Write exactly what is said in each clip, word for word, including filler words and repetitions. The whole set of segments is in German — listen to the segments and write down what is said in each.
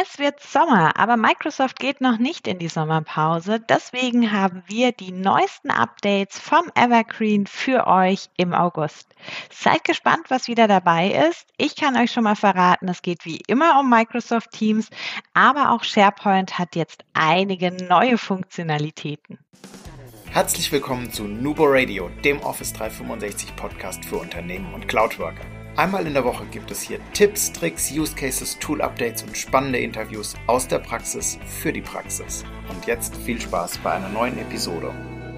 Es wird Sommer, aber Microsoft geht noch nicht in die Sommerpause. Deswegen haben wir die neuesten Updates vom Evergreen für euch im August. Seid gespannt, was wieder dabei ist. Ich kann euch schon mal verraten, es geht wie immer um Microsoft Teams, aber auch SharePoint hat jetzt einige neue Funktionalitäten. Herzlich willkommen zu Nubo Radio, dem Office dreihundertfünfundsechzig Podcast für Unternehmen und Cloudworker. Einmal in der Woche gibt es hier Tipps, Tricks, Use Cases, Tool-Updates und spannende Interviews aus der Praxis für die Praxis. Und jetzt viel Spaß bei einer neuen Episode.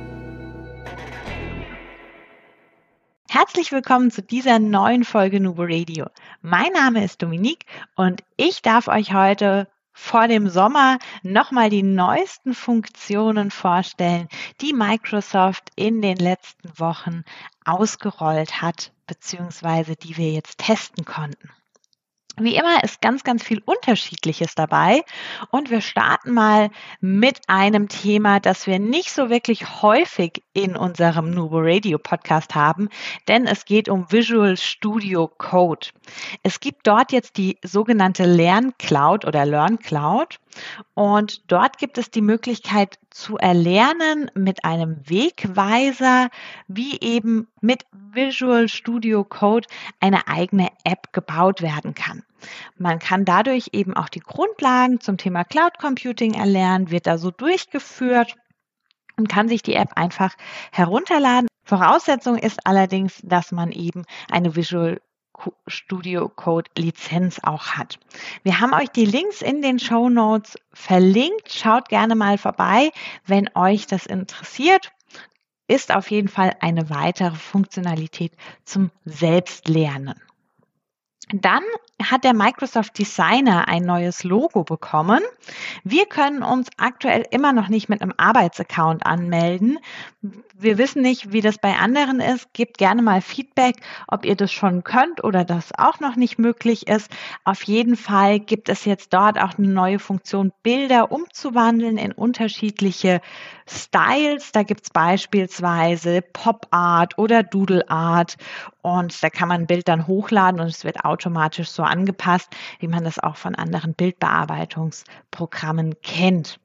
Herzlich willkommen zu dieser neuen Folge Nubo Radio. Mein Name ist Dominique und ich darf euch heute vor dem Sommer nochmal die neuesten Funktionen vorstellen, die Microsoft in den letzten Wochen ausgerollt hat, beziehungsweise die wir jetzt testen konnten. Wie immer ist ganz, ganz viel Unterschiedliches dabei und wir starten mal mit einem Thema, das wir nicht so wirklich häufig in unserem Nubo Radio Podcast haben, denn es geht um Visual Studio Code. Es gibt dort jetzt die sogenannte LearnCloud oder LearnCloud und dort gibt es die Möglichkeit zu erlernen mit einem Wegweiser, wie eben mit Visual Studio Code eine eigene App gebaut werden kann. Man kann dadurch eben auch die Grundlagen zum Thema Cloud Computing erlernen, wird da so durchgeführt und kann sich die App einfach herunterladen. Voraussetzung ist allerdings, dass man eben eine Visual Studio Code Lizenz auch hat. Wir haben euch die Links in den Shownotes verlinkt. Schaut gerne mal vorbei, wenn euch das interessiert. Ist auf jeden Fall eine weitere Funktionalität zum Selbstlernen. Dann hat der Microsoft Designer ein neues Logo bekommen. Wir können uns aktuell immer noch nicht mit einem Arbeitsaccount anmelden. Wir wissen nicht, wie das bei anderen ist. Gebt gerne mal Feedback, ob ihr das schon könnt oder das auch noch nicht möglich ist. Auf jeden Fall gibt es jetzt dort auch eine neue Funktion, Bilder umzuwandeln in unterschiedliche Styles. Da gibt es beispielsweise Pop Art oder Doodle Art und da kann man ein Bild dann hochladen und es wird automatisch so angepasst, wie man das auch von anderen Bildbearbeitungsprogrammen kennt.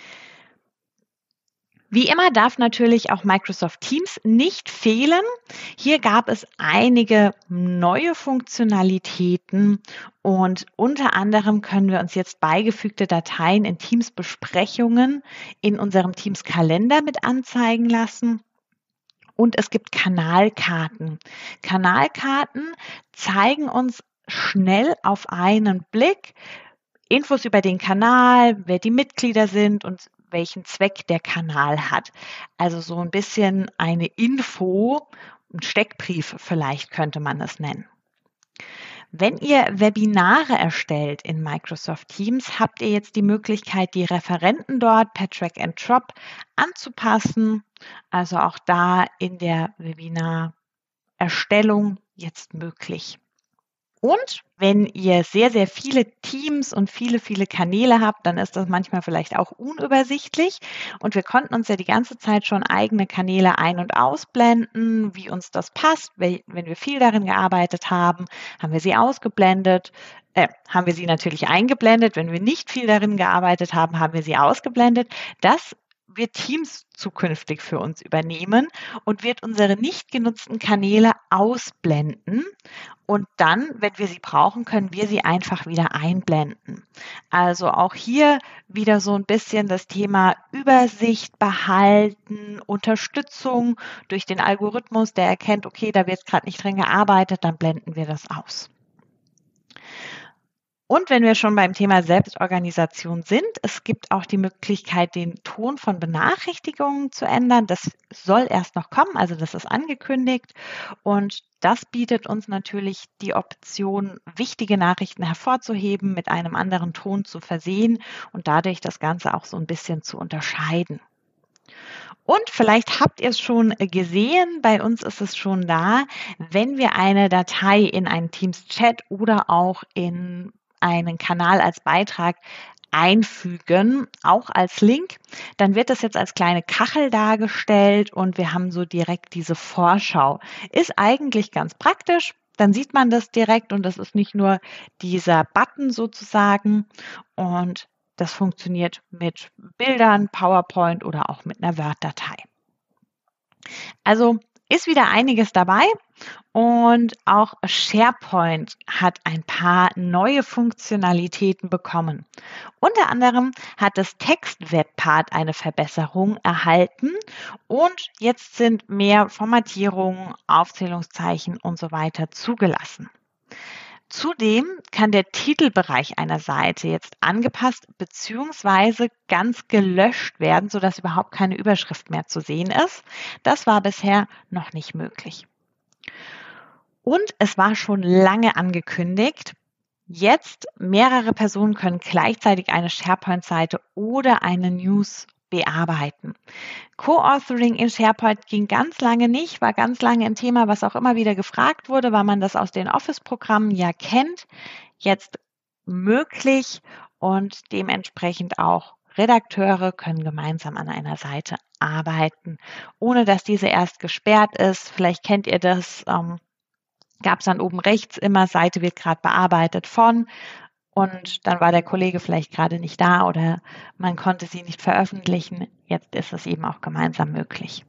Wie immer darf natürlich auch Microsoft Teams nicht fehlen. Hier gab es einige neue Funktionalitäten und unter anderem können wir uns jetzt beigefügte Dateien in Teams-Besprechungen in unserem Teams-Kalender mit anzeigen lassen. Und es gibt Kanalkarten. Kanalkarten zeigen uns schnell auf einen Blick Infos über den Kanal, wer die Mitglieder sind und welchen Zweck der Kanal hat. Also so ein bisschen eine Info, ein Steckbrief vielleicht könnte man es nennen. Wenn ihr Webinare erstellt in Microsoft Teams, habt ihr jetzt die Möglichkeit, die Referenten dort per Drag and Drop anzupassen. Also auch da in der Webinarerstellung jetzt möglich. Und wenn ihr sehr, sehr viele Teams und viele, viele Kanäle habt, dann ist das manchmal vielleicht auch unübersichtlich. Und wir konnten uns ja die ganze Zeit schon eigene Kanäle ein- und ausblenden, wie uns das passt. Wenn wir viel darin gearbeitet haben, haben wir sie ausgeblendet. Äh, haben wir sie natürlich eingeblendet. Wenn wir nicht viel darin gearbeitet haben, haben wir sie ausgeblendet. Das wird Teams zukünftig für uns übernehmen und wird unsere nicht genutzten Kanäle ausblenden. Und dann, wenn wir sie brauchen, können wir sie einfach wieder einblenden. Also auch hier wieder so ein bisschen das Thema Übersicht behalten, Unterstützung durch den Algorithmus, der erkennt, okay, da wird gerade nicht drin gearbeitet, dann blenden wir das aus. Und wenn wir schon beim Thema Selbstorganisation sind, es gibt auch die Möglichkeit, den Ton von Benachrichtigungen zu ändern. Das soll erst noch kommen, also das ist angekündigt. Und das bietet uns natürlich die Option, wichtige Nachrichten hervorzuheben, mit einem anderen Ton zu versehen und dadurch das Ganze auch so ein bisschen zu unterscheiden. Und vielleicht habt ihr es schon gesehen, bei uns ist es schon da, wenn wir eine Datei in einen Teams-Chat oder auch in einen Kanal als Beitrag einfügen, auch als Link, dann wird das jetzt als kleine Kachel dargestellt und wir haben so direkt diese Vorschau. Ist eigentlich ganz praktisch. dann sieht man das direkt und das ist nicht nur dieser Button sozusagen und das funktioniert mit Bildern, PowerPoint oder auch mit einer Word-Datei. Also ist wieder einiges dabei und auch SharePoint hat ein paar neue Funktionalitäten bekommen. Unter anderem hat das Text-Webpart eine Verbesserung erhalten und jetzt sind mehr Formatierungen, Aufzählungszeichen und so weiter zugelassen. Zudem kann der Titelbereich einer Seite jetzt angepasst bzw. ganz gelöscht werden, sodass überhaupt keine Überschrift mehr zu sehen ist. Das war bisher noch nicht möglich. Und es war schon lange angekündigt, jetzt mehrere Personen können gleichzeitig eine SharePoint-Seite oder eine News bearbeiten. Co-Authoring in SharePoint ging ganz lange nicht, war ganz lange ein Thema, was auch immer wieder gefragt wurde, weil man das aus den Office-Programmen ja kennt. Jetzt möglich und dementsprechend auch Redakteure können gemeinsam an einer Seite arbeiten, ohne dass diese erst gesperrt ist. Vielleicht kennt ihr das, ähm, gab es dann oben rechts immer, Seite wird gerade bearbeitet von und dann war der Kollege vielleicht gerade nicht da oder man konnte sie nicht veröffentlichen. Jetzt ist es eben auch gemeinsam möglich.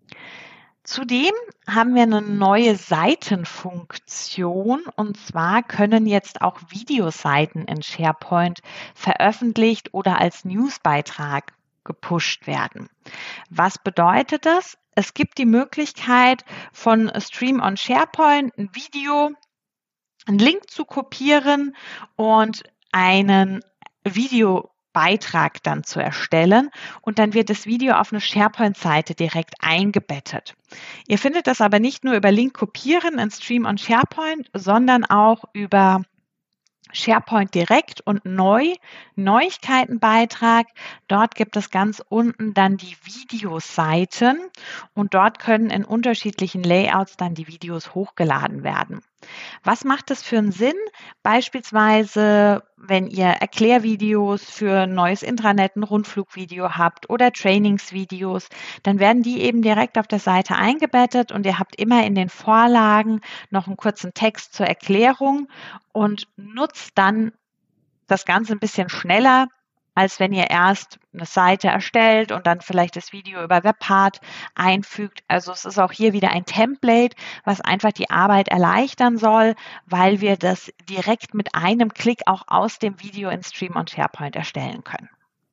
Zudem haben wir eine neue Seitenfunktion und zwar können jetzt auch Videoseiten in SharePoint veröffentlicht oder als Newsbeitrag gepusht werden. Was bedeutet das? Es gibt die Möglichkeit von Stream on SharePoint ein Video, einen Link zu kopieren und einen Videobeitrag dann zu erstellen und dann wird das Video auf eine SharePoint-Seite direkt eingebettet. Ihr findet das aber nicht nur über Link kopieren in Stream on SharePoint, sondern auch über SharePoint direkt und neu, Neuigkeitenbeitrag. Dort gibt es ganz unten dann die Videoseiten und dort können in unterschiedlichen Layouts dann die Videos hochgeladen werden. Was macht das für einen Sinn? Beispielsweise, wenn ihr Erklärvideos für ein neues Intranet, ein Rundflugvideo habt oder Trainingsvideos, dann werden die eben direkt auf der Seite eingebettet und ihr habt immer in den Vorlagen noch einen kurzen Text zur Erklärung und nutzt dann das Ganze ein bisschen schneller, als wenn ihr erst eine Seite erstellt und dann vielleicht das Video über Webpart einfügt. Also es ist auch hier wieder ein Template, was einfach die Arbeit erleichtern soll, weil wir das direkt mit einem Klick auch aus dem Video in Stream on SharePoint erstellen können.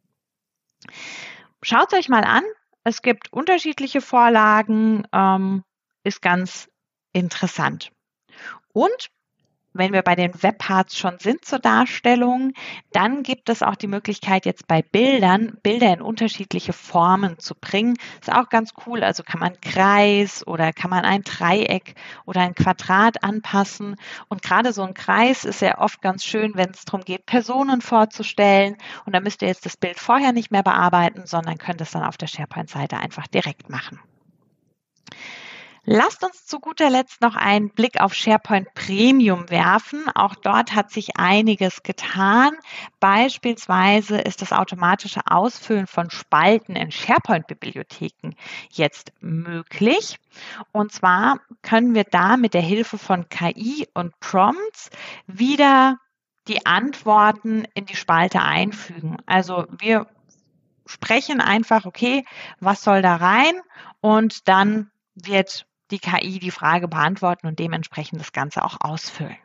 Schaut es euch mal an. Es gibt unterschiedliche Vorlagen, ähm, ist ganz interessant. Und wenn wir bei den Webparts schon sind zur Darstellung, dann gibt es auch die Möglichkeit, jetzt bei Bildern, Bilder in unterschiedliche Formen zu bringen. Ist auch ganz cool. Also kann man einen Kreis oder kann man ein Dreieck oder ein Quadrat anpassen. Und gerade so ein Kreis ist ja oft ganz schön, wenn es darum geht, Personen vorzustellen. Und da müsst ihr jetzt das Bild vorher nicht mehr bearbeiten, sondern könnt es dann auf der SharePoint-Seite einfach direkt machen. Lasst uns zu guter Letzt noch einen Blick auf SharePoint Premium werfen. Auch dort hat sich einiges getan. Beispielsweise ist das automatische Ausfüllen von Spalten in SharePoint-Bibliotheken jetzt möglich. Und zwar können wir da mit der Hilfe von K I und Prompts wieder die Antworten in die Spalte einfügen. Also wir sprechen einfach, okay, was soll da rein? Und dann wird die K I die Frage beantworten und dementsprechend das Ganze auch ausfüllen.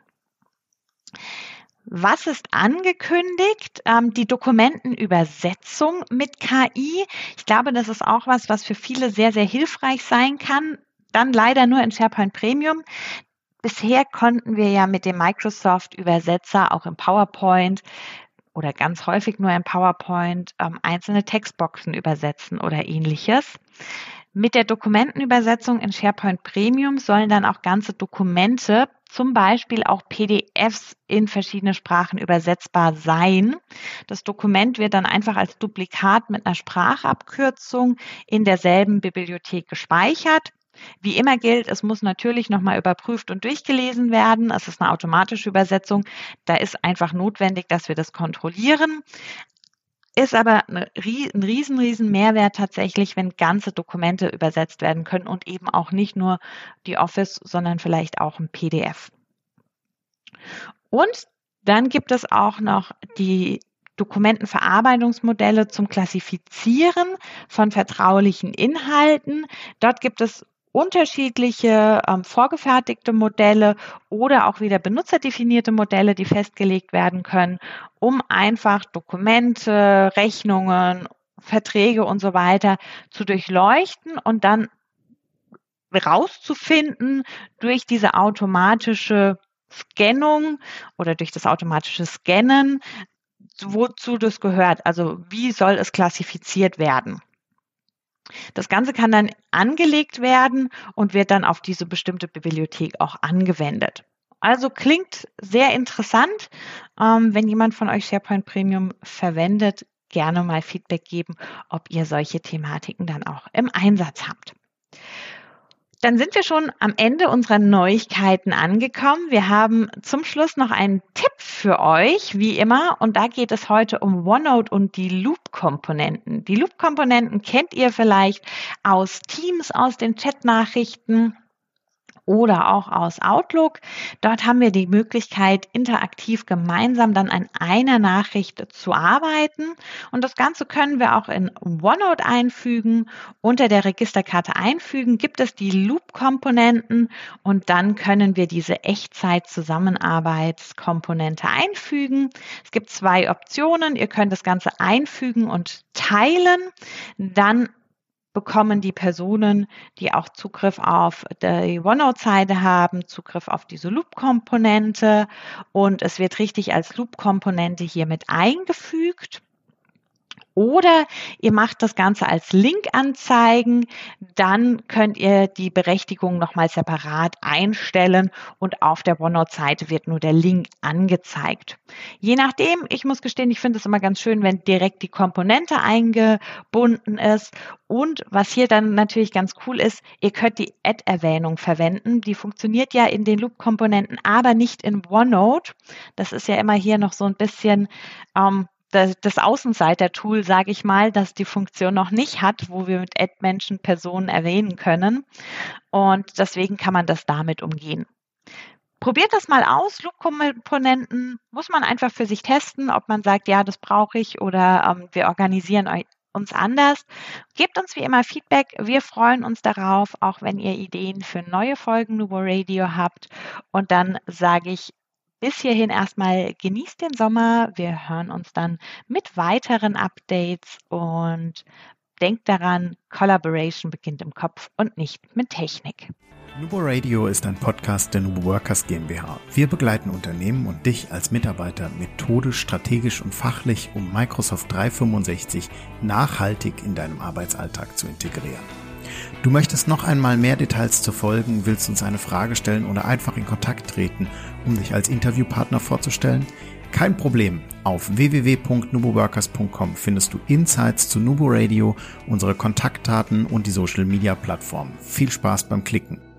Was ist angekündigt? Ähm, die Dokumentenübersetzung mit K I. Ich glaube, das ist auch was, was für viele sehr, sehr hilfreich sein kann. Dann leider nur in SharePoint Premium. Bisher konnten wir ja mit dem Microsoft-Übersetzer auch im PowerPoint oder ganz häufig nur im PowerPoint ähm, einzelne Textboxen übersetzen oder ähnliches. Mit der Dokumentenübersetzung in SharePoint Premium sollen dann auch ganze Dokumente, zum Beispiel auch P D Fs in verschiedene Sprachen übersetzbar sein. Das Dokument wird dann einfach als Duplikat mit einer Sprachabkürzung in derselben Bibliothek gespeichert. Wie immer gilt, es muss natürlich nochmal überprüft und durchgelesen werden. Es ist eine automatische Übersetzung. Da ist einfach notwendig, dass wir das kontrollieren. Ist aber ein riesen, riesen Mehrwert tatsächlich, wenn ganze Dokumente übersetzt werden können und eben auch nicht nur die Office, sondern vielleicht auch ein P D F. Und dann gibt es auch noch die Dokumentenverarbeitungsmodelle zum Klassifizieren von vertraulichen Inhalten. Dort gibt es unterschiedliche ähm, vorgefertigte Modelle oder auch wieder benutzerdefinierte Modelle, die festgelegt werden können, um einfach Dokumente, Rechnungen, Verträge und so weiter zu durchleuchten und dann rauszufinden durch diese automatische Scannung oder durch das automatische Scannen, wozu das gehört, also wie soll es klassifiziert werden. Das Ganze kann dann angelegt werden und wird dann auf diese bestimmte Bibliothek auch angewendet. Also klingt sehr interessant. Ähm, wenn jemand von euch SharePoint Premium verwendet, gerne mal Feedback geben, ob ihr solche Thematiken dann auch im Einsatz habt. Dann sind wir schon am Ende unserer Neuigkeiten angekommen. Wir haben zum Schluss noch einen Tipp für euch, wie immer. Und da geht es heute um OneNote und die Loop-Komponenten. Die Loop-Komponenten kennt ihr vielleicht aus Teams, aus den Chat-Nachrichten oder auch aus Outlook. Dort haben wir die Möglichkeit, interaktiv gemeinsam dann an einer Nachricht zu arbeiten. Und das Ganze können wir auch in OneNote einfügen. Unter der Registerkarte einfügen gibt es die Loop-Komponenten und dann können wir diese Echtzeit-Zusammenarbeitskomponente einfügen. Es gibt zwei Optionen. Ihr könnt das Ganze einfügen und teilen. Dann bekommen die Personen, die auch Zugriff auf die OneNote-Seite haben, Zugriff auf diese Loop-Komponente und es wird richtig als Loop-Komponente hier mit eingefügt. Oder ihr macht das Ganze als Link anzeigen, dann könnt ihr die Berechtigung nochmal separat einstellen und auf der OneNote-Seite wird nur der Link angezeigt. Je nachdem, ich muss gestehen, ich finde es immer ganz schön, wenn direkt die Komponente eingebunden ist. Und was hier dann natürlich ganz cool ist, ihr könnt die Add-Erwähnung verwenden. Die funktioniert ja in den Loop-Komponenten, aber nicht in OneNote. Das ist ja immer hier noch so ein bisschen ähm, das, das Außenseiter-Tool, sage ich mal, das die Funktion noch nicht hat, wo wir mit Add-Menschen Personen erwähnen können. Und deswegen kann man das damit umgehen. Probiert das mal aus. Loop-Komponenten muss man einfach für sich testen, ob man sagt, ja, das brauche ich oder ähm, wir organisieren euch uns anders. Gebt uns wie immer Feedback. Wir freuen uns darauf, auch wenn ihr Ideen für neue Folgen Nubo Radio habt. Und dann sage ich bis hierhin erstmal genießt den Sommer. Wir hören uns dann mit weiteren Updates und denkt daran, Collaboration beginnt im Kopf und nicht mit Technik. Nubo Radio ist ein Podcast der Nubo Workers GmbH. Wir begleiten Unternehmen und dich als Mitarbeiter methodisch, strategisch und fachlich, um Microsoft dreihundertfünfundsechzig nachhaltig in deinem Arbeitsalltag zu integrieren. Du möchtest noch einmal mehr Details zu Folgen, willst uns eine Frage stellen oder einfach in Kontakt treten, um dich als Interviewpartner vorzustellen? Kein Problem. Auf w w w punkt nubo workers punkt com findest du Insights zu Nubo Radio, unsere Kontaktdaten und die Social Media Plattformen. Viel Spaß beim Klicken.